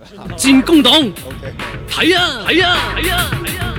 戰功黨，睇啊睇啊睇啊睇啊！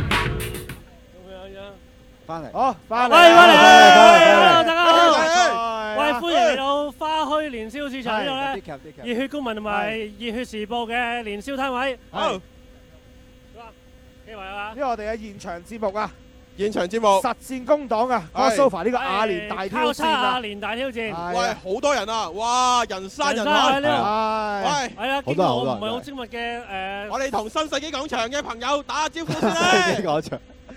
翻嚟， 好，翻嚟， 喂，翻嚟， 嚟， 大家好， 好， 喂，歡迎嚟到花墟年宵市場呢度咧，熱血公民同埋熱血時報嘅年宵攤位。好，幾位啊？ 呢個我哋嘅現場節目啊， 現場節目實戰工黨啊，Crossover呢個亞年大挑交戰啊， 叉亞年大挑戰。 喂，好多人啊！哇，人山人海。 呢係， 喂， 係啊，經過唔係好精密嘅我哋同新世紀廣場嘅朋友打下招呼先啦。 廣場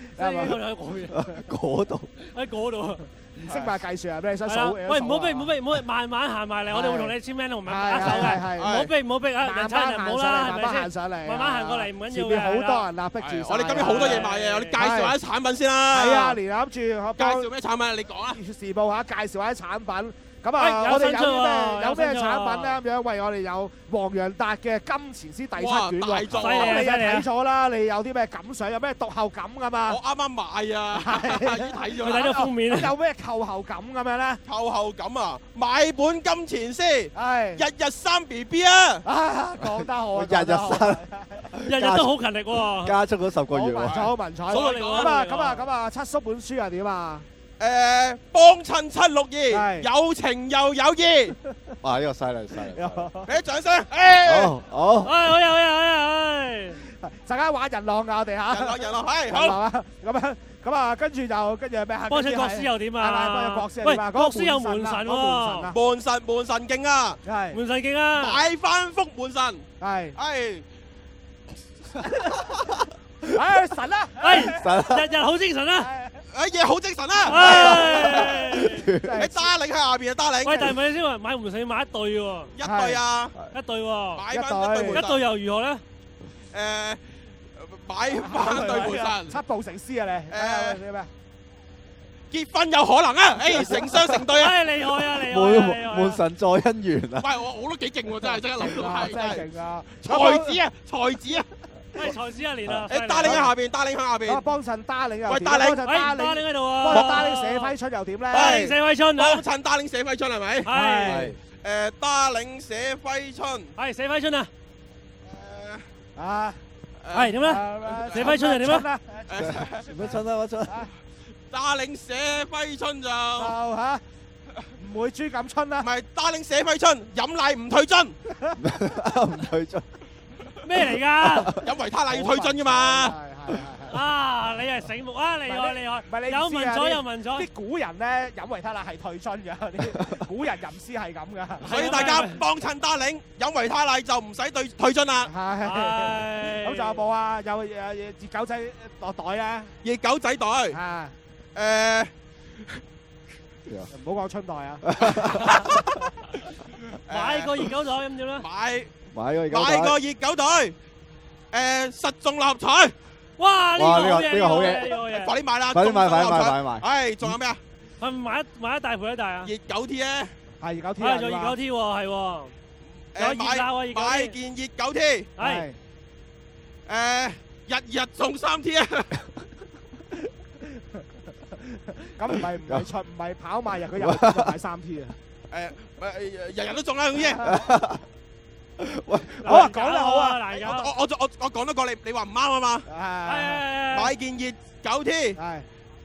嗰度， 喺嗰度啊！ 唔識埋計算啊，俾你想數。 喂，唔好逼，唔好逼，唔好慢慢行埋嚟，我哋會同你簽名同埋握手嘅。唔好逼，唔好逼啊！人差人唔好啦，係咪先？ 上嚟， 慢慢行過嚟，唔緊要嘅。 前邊好多人啊，逼住。 我哋今日好多嘢賣嘅，我哋介紹下啲產品先啦。 係啊，連諗住介紹咩產品？你講啊！ 時報嚇介紹下啲產品。咁啊，我哋有咩產品咧？咁樣，喂，我哋有黃洋達嘅金錢獅第七卷喎。咁你又睇咗啦？你有啲咩感想？有咩讀後感㗎嘛？ 我啱啱買啊，已經睇咗。 睇咗封面。 有咩扣後感咁樣咧？ 扣後感啊！買本金錢獅， 係日日生 BB 啊！ 講得好， 日日生， 日日都好勤力喎。 加速咗10個月喎。 好文采。咁啊，七叔本書係點啊？ 幫襯762，有情又有義。 哇！呢個犀利， 俾啲掌聲。 好， 好嘢！ 陣間玩人浪㗎，我哋嚇。 人浪，係好。 咁啊，跟住咩？ 幫襯國師又點啊？ 幫襯國師喂，國師有門神喎。 門神勁啊！ 係。 門神勁啊！ 買翻福門神。 係。神啦！ 日日好精神啊！ 嘢好精神啊！你打領喺下邊啊，打領。 喂，但係咪先話買門神要買一對喎？ 一對啊！ 一對喎。 買翻一對又如何咧？ 買翻對門神。 七步成詩啊你！咩？ 結婚有可能啊！成雙成對啊！ 厲害啊！ 門神再姻緣啊！ 喂，我都幾勁喎，真係諗到係真係勁啊！ 才子啊！ 喂，才子一年啊！ 打領喺下邊，打領喺下邊。 幫襯打領啊！ 喂，打領喺度啊！ 幫打領寫揮春又點咧？ 係寫揮春啊！ 幫襯打領寫揮春係咪？ 係。 打領寫揮春。 係寫揮春啊！ 係點咧？寫揮春係點咧？ 乜春啊？乜春？ 打領寫揮春就嚇唔會豬咁春啦。 唔係打領寫揮春，飲奶唔退樽。 唔退樽。 咩嚟㗎？ 飲維他奶要退樽㗎嘛？ 啊！你係醒目啊！厲害！有文咗有文咗。 啲古人咧飲維他奶係退樽㗎，啲古人吟詩係咁㗎。 所以大家幫襯打領飲維他奶就唔使退樽啦。 係。咁仲有冇啊？有熱狗仔袋啊！ 熱狗仔袋。 唔好講春袋啊！ 買個熱狗袋咁點咧？ 買個熱狗袋，實中六合彩。 哇！呢個好嘢， 快啲買啦！ 快啲買！ 係，仲有咩啊？ 係買一大盤一大啊！ 熱狗 T 咧， 係熱狗 T 啊！仲熱狗 T 喎，係喎。 買件熱狗 T。 係。 日送3 T 啊！ 咁唔係跑馬日，佢又買3 T 啊！ 日都中啦，總之。 喂， 好啊，講得好啊， 難搞。 我講得過你話唔啱啊嘛。 係。 買件熱狗 T。 係。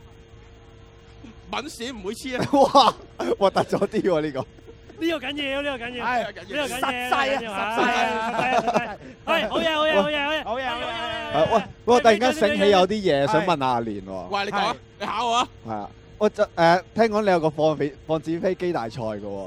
敏閃唔會黐啊！ 哇，核突咗啲喎呢個。 呢個緊要，呢個緊要。 係。實際啊！ 係，好嘢。 喂，我突然間醒起有啲嘢想問阿蓮喎。 喂，你講啊，你考我啊。 係啊，我聽講你有個放紙飛機大賽嘅喎。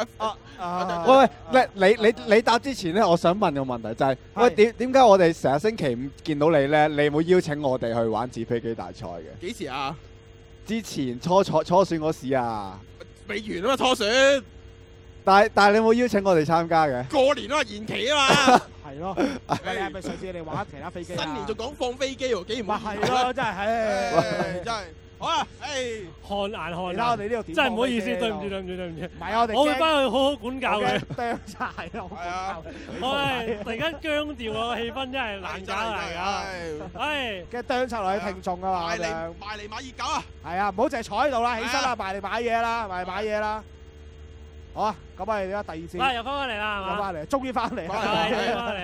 喂，你答之前咧，我想問個問題就係，喂，點解我哋成日星期五見到你咧，你冇邀請我哋去玩紙飛機大賽嘅？ 幾時啊？ 之前初選嗰時啊。 未完啊嘛，初選。 但係你冇邀請我哋參加嘅？ 過年啊嘛，延期啊嘛。 係咯。你係咪上次你玩其他飛機啊？ 新年仲講放飛機喎，幾唔係咯，真係， 真係。好啊， 汗顏。 而家我哋呢度真係唔好意思，對唔住。 唔係我哋， 我會翻去好好管教佢。 啄晒咯， 係啊。 喂，突然間僵調啊，氣氛真係難搞嚟㗎。係。 嘅啄晒落去聽眾啊嘛。 賣嚟買熱狗啊！ 係啊，唔好淨係坐喺度啦，起身啦，賣嚟買嘢啦。好啊，咁我哋而家第二節。 又翻嚟啦，係嘛？ 翻嚟，終於翻嚟。 翻嚟啊！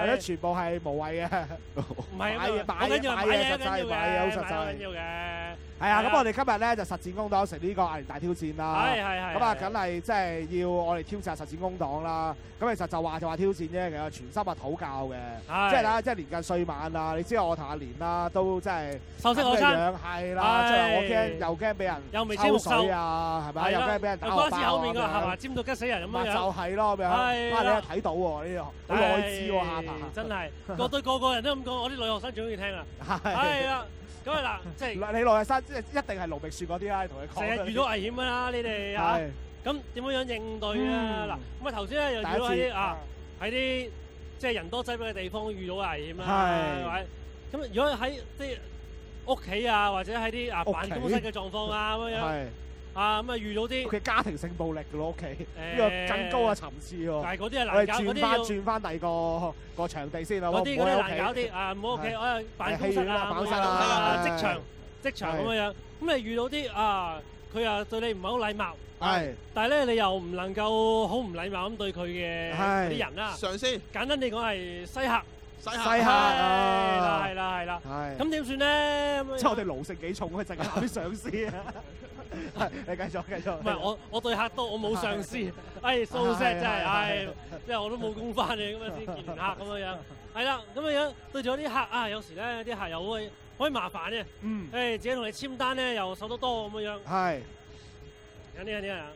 咗全部係無謂嘅。 唔係買嘢好緊要， 買嘢實際，買嘢好實際。 緊要嘅。 係啊，咁我哋今日咧就實戰工黨成呢個藝聯大挑戰啦。 係。 咁啊，梗係即係要我哋挑戰下實戰工黨啦。咁其實就話挑戰啫，其實全心啊討教嘅。即係啦，即係年近歲晚啊，你知我同阿蓮啦，都真係秀色可餐。 係啦，即係我驚又驚俾人抽水啊，係咪？又驚俾人打爆。 瓜子口面㗎，係嘛？尖到吉死人咁樣。 就係咯咁樣。你又睇到喎呢個，好耐知喎下巴。 真係，我對個個人都咁講，我啲女學生最中意聽啦。係啊。咁啊嗱，即係你內學生即係一定係盧覓雪嗰啲啦，同佢講。 成日遇到危險㗎啦，你哋嚇。咁點樣應對啊？嗱，咁啊頭先咧又遇到喺啲即係人多擠迫嘅地方遇到危險啦，係咪？咁如果喺即係屋企啊，或者喺啲辦公室嘅狀況啊咁樣。咁啊遇到啲佢家庭性暴力嘅咯，屋企呢個更高嘅層次喎。 但係嗰啲係難搞，嗰啲要轉翻第二個場地先啦。 嗰啲難搞啲唔好屋企，辦公室啊，職場咁樣樣。咁你遇到啲佢又對你唔係好禮貌，但係咧你又唔能夠好唔禮貌咁對佢嘅啲人啦。 上司簡單地講係西客。 係啦。咁點算咧？ 即係我哋奴性幾重啊，淨係啲上司啊。你繼續。 唔係我對客多，我冇上司。so sad 真係，即係我都冇工翻嘅，咁樣先見完客咁樣。係啦，咁樣對住啲客有時咧啲客又好麻煩嘅。自己同你簽單咧又手多多咁樣。 係。 有啲啊。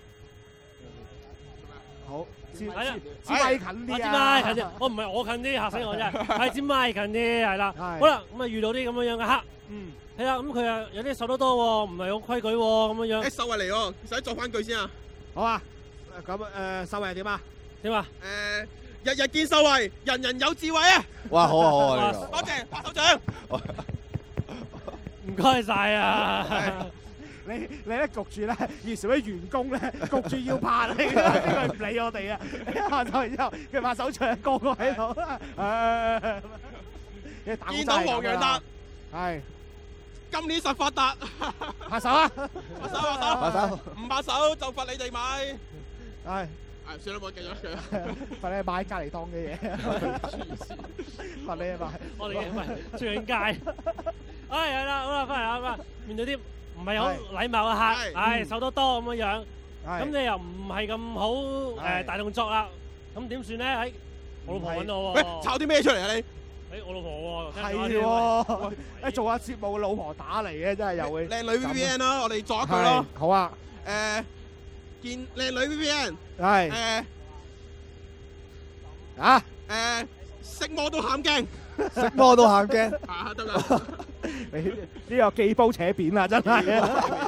好。支咪近啲支咪近啲，我唔係我近啲，嚇死我真係，係支咪近啲，係啦。好啦，咁啊遇到啲咁樣嘅客，係啦，咁佢啊有啲手多多喎，唔係好規矩喎，咁樣。 秀慧嚟喎，使作翻句先啊。 好啊，咁秀慧係點啊？ 點啊？ 日日見秀慧，人人有智慧啊！ 哇，好啊！ 多謝拍手掌。 唔該曬啊！ 你咧焗住咧，現時啲員工咧焗住要拍你，佢唔理我哋啊！下晝然之後，佢拍手唱歌個喺度， 見到黃洋達， 係今年實發達， 拍手啊！ 拍手， 唔拍手就罰你哋買。 係算啦，冇繼續。 罰你買隔離檔嘅嘢，罰你買。 我哋唔係出緊街。係啦，好啦，翻嚟面對啲唔係好禮貌嘅客，手多多咁樣樣，咁你又唔係咁好大動作啦，咁點算咧？我老婆揾我喎。 喂，炒啲咩出嚟啊你？ 我老婆喎。 係喎，做下節目嘅老婆打嚟嘅，真係又會。 靚女 VVN 啦，我哋作一句咯。 好啊。 見靚女 VVN。 係。 食魔都喊驚。 食魔都喊驚。 得啦。 你呢個既煲且扁啊，真係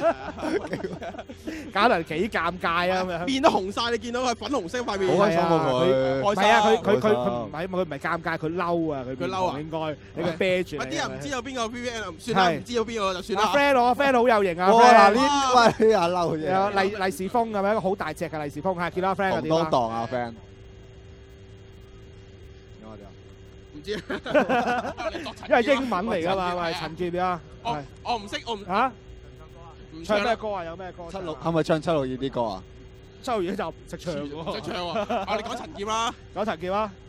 搞到人幾尷尬啊咁樣。 變得紅曬，你見到佢粉紅色塊面。 好開心喎佢。 唔係啊，佢唔係尷尬，佢嬲啊！佢嬲啊！ 應該你個啤住。 啲人唔知有邊個 VVN 啊，算啦，唔知有邊個就算啦。 friend 好有型啊！ 嗱呢位阿嬲嘢。 有利是封咁樣一個好大隻嘅利是封，係見到 friend 點啊？ 當啊 friend。 唔知， 因為英文嚟㗎嘛，係陳傑啊。 我唔識，我唔嚇。唱咩歌啊？有咩歌？ 係咪唱762啲歌啊 ？762就唔識唱喎。 唔識唱喎。我哋講陳劍啦。 講陳劍啦。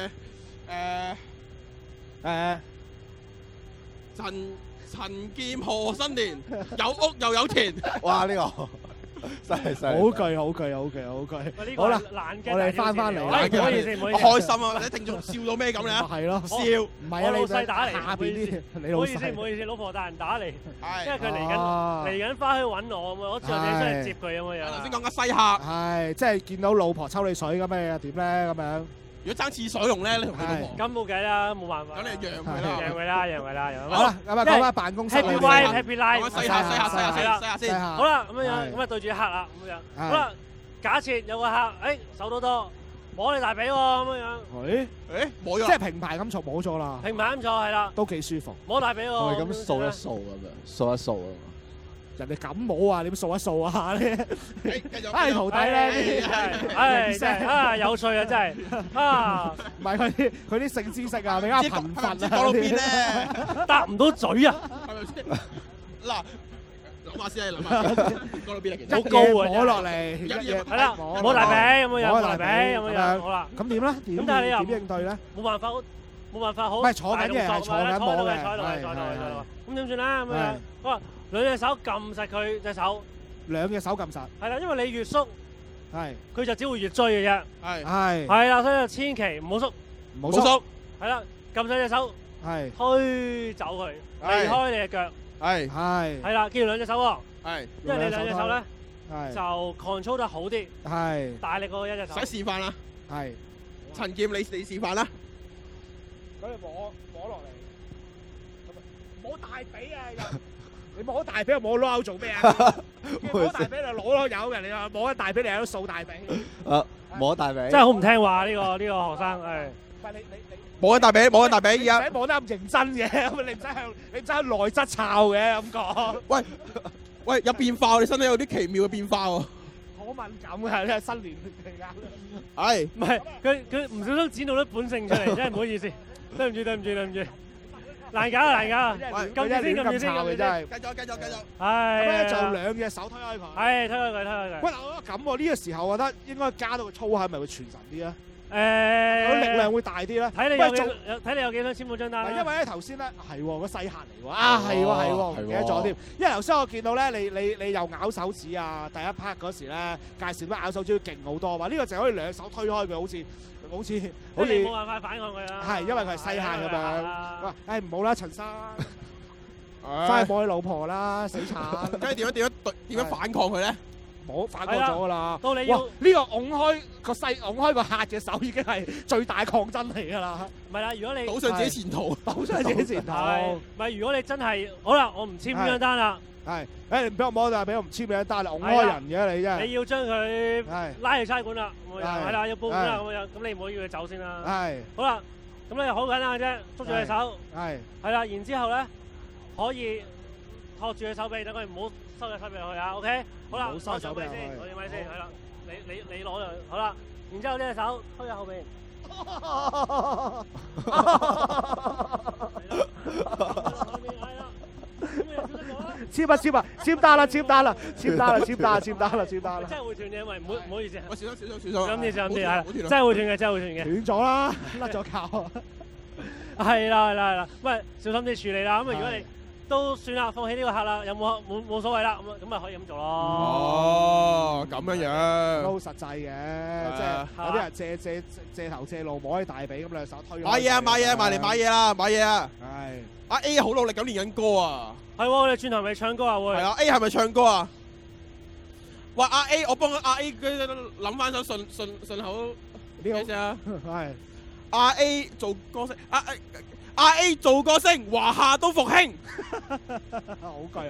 陳劍賀新年，有屋又有田。 哇！呢個真係犀利。 好句。好啦，我哋翻嚟。 唔好意思， 開心啊！或者聽眾笑到咩咁咧？ 係咯， 笑。 唔係啊， 老細打嚟。 下邊啲你老細。 唔好意思，老婆大人打嚟。因為佢嚟緊翻去揾我，我之後你出嚟接佢咁樣。 頭先講緊西客。 係，即係見到老婆抽你水咁嘅又點咧？咁樣。如果爭廁所用咧，你同佢老婆。 咁冇計啦，冇辦法。 咁你讓佢啦。 讓佢啦。 好啦，咁啊講翻辦公室。 Happy life，Happy life。 講西客先。 好啦，咁樣咁啊對住客啦，咁樣。好啦，假設有個客，手多多，摸你大髀喎，咁樣。 摸咗。 即係平排咁坐摸咗啦。 平排咁坐係啦。 都幾舒服。 摸大髀喎。 係咁掃一掃咁樣，掃一掃啊。 人哋咁摸啊，你點掃一掃啊？徒弟咧， 真係有趣啊！真係唔係佢啲性知識啊，比較貧乏啊。 講到邊咧？ 答唔到嘴啊！ 係咪先？嗱，諗下先，講到邊啊？ 好高啊！ 摸落嚟， 係啦，摸大髀咁樣，摸大髀咁樣，好啦。 咁點咧？ 咁但係你又點應對咧？ 冇辦法， 冇辦法好。 唔係坐緊嘅，係坐緊摸嘅。 咁點算咧？咁樣，我話兩隻手撳實佢隻手， 兩隻手撳實。 係啦，因為你越縮， 係佢就只會越追嘅啫。 係啦，所以就千祈唔好縮， 唔好縮。 係啦，撳實隻手， 係推走佢，離開你嘅腳。係啦，記住兩隻手喎。因為你兩隻手咧就 control 得好啲。係大力過一隻手。 使示範啦。 係陳劍，你示範啦。 咁你摸落嚟，摸大髀啊！你摸大髀又摸攞做咩啊？摸大髀就攞咯，有人你話摸緊大髀，你喺度掃大髀。 摸大髀。 真係好唔聽話呢個學生，係。 唔係你摸緊大髀，摸緊大髀而家。 唔使摸得咁認真嘅，咁你唔使向內側抄嘅咁講。 喂，有變化喎！你身體有啲奇妙嘅變化喎。 好敏感嘅，呢係新年期間。 係。 唔係佢唔小心展露咗本性出嚟，真係唔好意思。對唔住，難搞啊！撳住先， 真係。 繼續。 咁咧就兩隻手推開佢。 係推開佢。 喂，我覺得咁喎，呢個時候我覺得應該加到個粗口，係咪會傳神啲咧？ 力量會大啲咧。 睇你有幾多簽嗰張單。因為咧頭先咧係個細客嚟喎，係唔記得咗添。因為頭先我見到咧，你又咬手指啊，第一 part 嗰時咧介紹乜咬手指要勁好多嘛。呢個就可以兩手推開佢，好似冇辦法反抗佢啦。 係因為佢係細客咁樣。喂，唔好啦，陳生，翻去摸你老婆啦，死慘！ 跟住點樣反抗佢咧？ 冇反抗咗噶啦。 到你要呢個拱開個客嘅手已經係最大抗爭嚟噶啦。 唔係啦，如果你賭上自己前途， 賭上自己前途。 唔係，如果你真係好啦，我唔簽呢張單啦。 係，唔俾我摸就係俾我唔簽呢張單啦，拱開人嘅你真係。 你要將佢拉去差館啦，係啦，要報館啦咁樣，咁你唔好要佢走先啦。係。好啦，咁你好簡單嘅啫，捉住隻手。係啦，然之後咧可以托住佢手臂，等佢唔好收隻手臂落去啊。OK。好啦，攞住咪先，攞住咪先，係啦。你攞就好啦。然之後呢隻手推喺後邊。 簽啊簽啊，簽單啦簽單啦，簽單啦簽單啦簽單啦簽單啦。 真係會斷嘅，喂，唔好意思。 我少咗。 咁啲係啦，真係會斷嘅，真係會斷嘅。 斷咗啦，甩咗臼。 係啦，喂，小心啲處理啦。咁啊，如果你都算啦，放棄呢個客啦，有冇所謂啦？咁咪可以咁做咯。 哦，咁樣都實際嘅，即係有啲人借頭借路摸起大髀咁兩手推。 買嘢埋嚟買嘢啦，買嘢啊！ 係。 阿 A 好努力咁練緊歌啊！ 係喎，我哋轉頭咪唱歌啊會。 係啊 ，A 係咪唱歌啊？哇！阿 A，我幫阿 A 諗翻首順口呢個先啊。係。阿 A 做歌星，阿 A 做歌星，華夏都復興。 好計！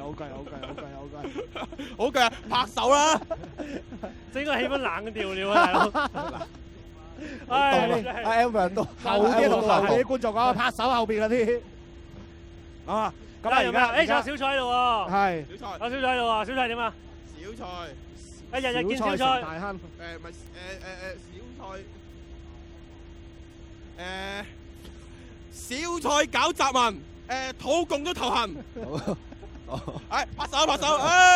好計，拍手啦！ 整個氣氛冷調了啊，大佬。 阿 Elvin 都後邊同後邊啲觀眾講拍手後邊嗰啲。啊，咁啊而家小菜喺度喎。係。 小菜。 有小菜喺度喎，小菜點啊？ 小菜。 日見小菜。 大亨。 咪小菜。小菜搞雜民，土共都頭痕。拍手，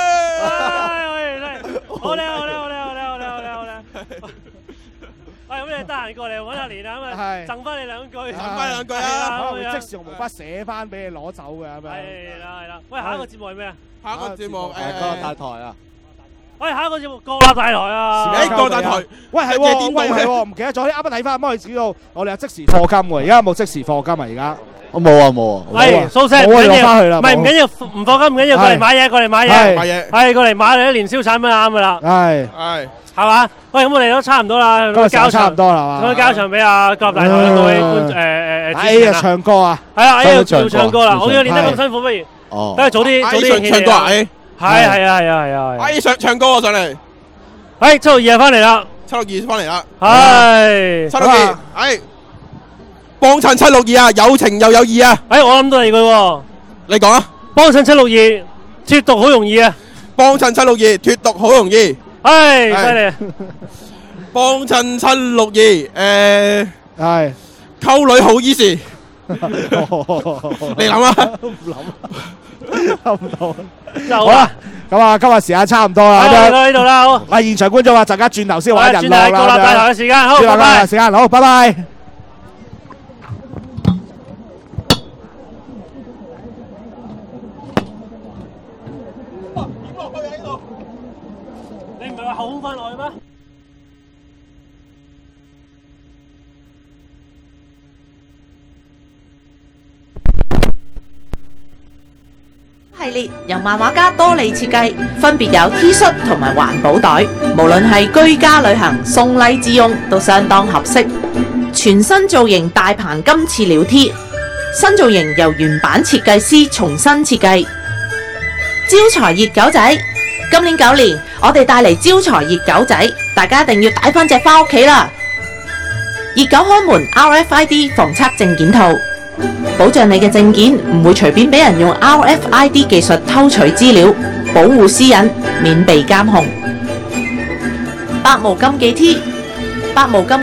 好靚。咁你得閒過嚟揾下年啊，咁啊贈翻你兩句啊， 即時用毛筆寫翻俾你攞走嘅咁樣。 係啦。喂，下一個節目係咩啊？ 下一個節目大台啊！ 喂，下一個節目國立大台啊！ 國立大台， 喂係喎，唔記得咗，啱啱睇翻，幫佢知道我哋有即時課金喎，而家有冇即時課金啊？而家我冇啊。 係蘇生，唔緊要，唔緊要，唔課金唔緊要，過嚟買嘢，係過嚟買你啲年宵產品啱噶啦。係嘛？喂，咁我哋都差唔多啦，咁交差唔多啦嘛。咁交場俾阿國立大台各位 A 啊唱歌啊， 係啊 A 要唱歌啦，我要練得咁辛苦，不如等佢早啲唱歌啊 A。 係啊 A 唱歌啊上嚟。 係762翻嚟啦 ，762翻嚟啦。 係 762，係幫襯762啊，有情又有義啊。 我諗到你句喎， 你講啊。 幫襯762，脫毒好容易啊。幫襯 762，脫毒好容易。 係，犀利。 幫襯762， 係溝女好 easy。你諗啊？ 諗唔到。好啦，咁啊，今日時間差唔多啦。 嚟到呢度啦，好。 現場觀眾啊，陣間轉頭先玩人浪啦。 國立大台嘅時間，好，拜拜。 時間好，拜拜。 好翻落去咩？ 系列由漫畫家多利設計，分別有 T 恤同埋環保袋，無論係居家旅行、送禮自用都相當合適。全新造型大鵬金翅鳥 T， 新造型由原版設計師重新設計。招財熱狗仔，今年9年，我哋帶嚟招財熱狗仔，大家一定要帶翻隻翻屋企啦！熱狗開門 RFID 防測證件套。保障你嘅證件唔會隨便俾人用 RFID 技術偷取資料，保護私隱，免被監控。百無禁忌 T， 百無禁